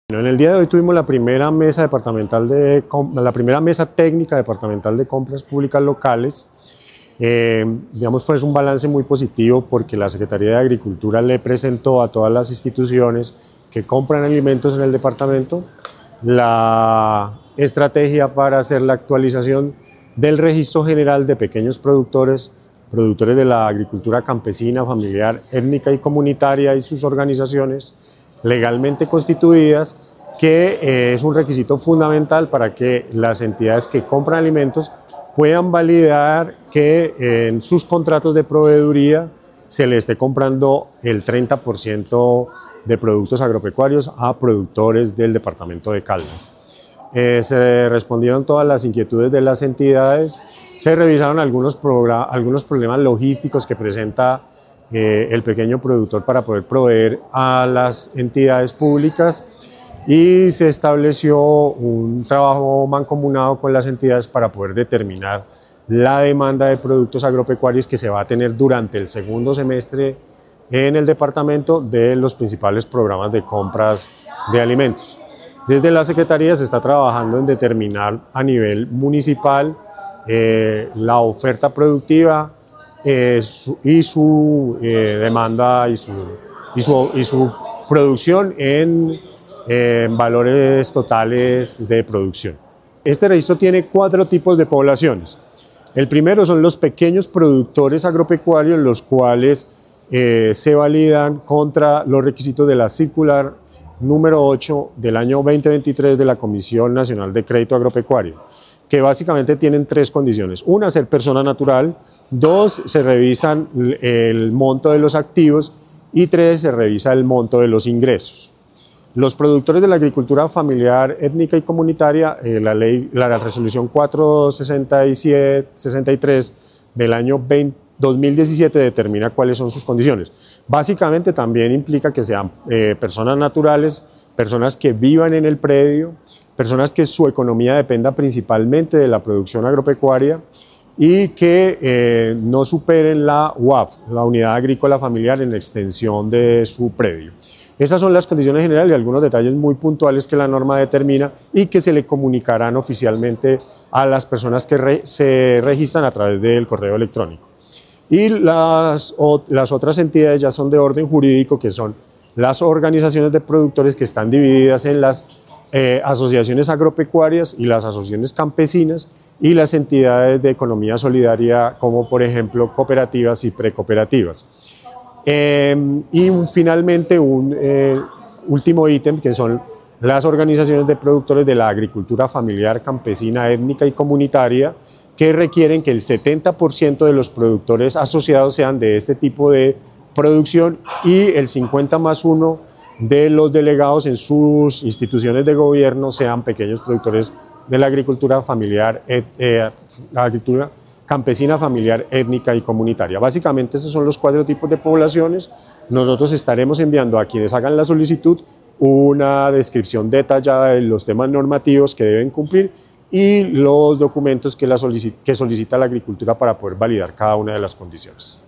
En el día de hoy tuvimos la primera mesa técnica departamental de compras públicas locales. Digamos, fue un balance muy positivo porque la Secretaría de Agricultura le presentó a todas las instituciones que compran alimentos en el departamento la estrategia para hacer la actualización del registro general de pequeños productores de la agricultura campesina, familiar, étnica y comunitaria y sus organizaciones legalmente constituidas, que es un requisito fundamental para que las entidades que compran alimentos puedan validar que en sus contratos de proveeduría se le esté comprando el 30% de productos agropecuarios a productores del departamento de Caldas. Se respondieron todas las inquietudes de las entidades, se revisaron algunos problemas logísticos que presenta el pequeño productor para poder proveer a las entidades públicas y se estableció un trabajo mancomunado con las entidades para poder determinar la demanda de productos agropecuarios que se va a tener durante el segundo semestre en el departamento de los principales programas de compras de alimentos. Desde la Secretaría se está trabajando en determinar a nivel municipal la oferta productiva y su demanda y su producción en valores totales de producción. Este registro tiene 4 tipos de poblaciones. El primero son los pequeños productores agropecuarios, los cuales se validan contra los requisitos de la circular número 8 del año 2023 de la Comisión Nacional de Crédito Agropecuario, que básicamente tienen 3 condiciones. Una, ser persona natural. 2, se revisan el monto de los activos. Y 3, se revisa el monto de los ingresos. Los productores de la agricultura familiar, étnica y comunitaria, la resolución 463 del año 2017 determina cuáles son sus condiciones. Básicamente también implica que sean personas naturales, personas que vivan en el predio, personas que su economía dependa principalmente de la producción agropecuaria y que no superen la UAF, la unidad agrícola familiar, en extensión de su predio. Esas son las condiciones generales y algunos detalles muy puntuales que la norma determina y que se le comunicarán oficialmente a las personas que se registran a través del correo electrónico. Y las otras entidades ya son de orden jurídico, que son las organizaciones de productores, que están divididas en las asociaciones agropecuarias y las asociaciones campesinas, y las entidades de economía solidaria, como por ejemplo cooperativas y precooperativas. Y finalmente un último ítem, que son las organizaciones de productores de la agricultura familiar, campesina, étnica y comunitaria, que requieren que el 70% de los productores asociados sean de este tipo de producción y el 50+1 de los delegados en sus instituciones de gobierno sean pequeños productores de la agricultura familiar, la agricultura campesina, familiar, étnica y comunitaria. Básicamente esos son los 4 tipos de poblaciones. Nosotros estaremos enviando a quienes hagan la solicitud una descripción detallada de los temas normativos que deben cumplir y los documentos que solicita la agricultura para poder validar cada una de las condiciones.